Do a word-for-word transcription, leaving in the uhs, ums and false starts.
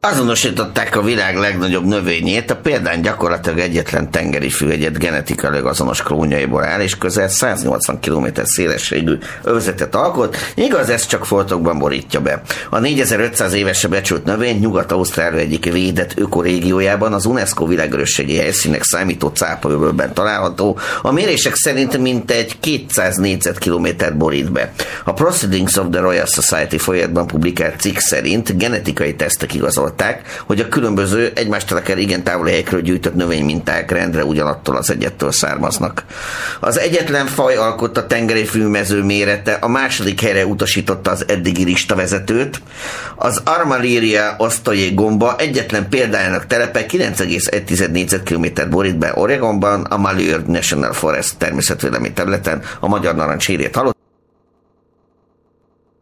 Azonosították a világ legnagyobb növényét, a példány gyakorlatilag egyetlen tengeri fűegyet genetikailag azonos klónjaiból áll, és közel száznyolcvan kilométer szélességű övezetet alkot, igaz, ez csak foltokban borítja be. A négyezer-ötszáz évesre becsült növény Nyugat-Ausztrália egyik védett ökorégiójában, az UNESCO világörökségi helyszínek számító cápaöbölben található, a mérések szerint mintegy kétszáz négyzetkilométert borít be. A Proceedings of the Royal Society folyatban publikált cikk szerint genetikai tesztek igazolták, hogy a különböző egymástól akár igen távoli helyekről gyűjtött növényminták rendre ugyanattól az egyettől származnak. Az egyetlen faj alkotta tengeri fűmező mérete a második helyre utasította az eddigi listavezetőt. Az Armillaria osztolyé gomba egyetlen példájának telepe kilenc egész egy négyzetkilométer borít be Oregonban, a Malheur National Forest természetvédelmi területen, a magyar narancsérét halott.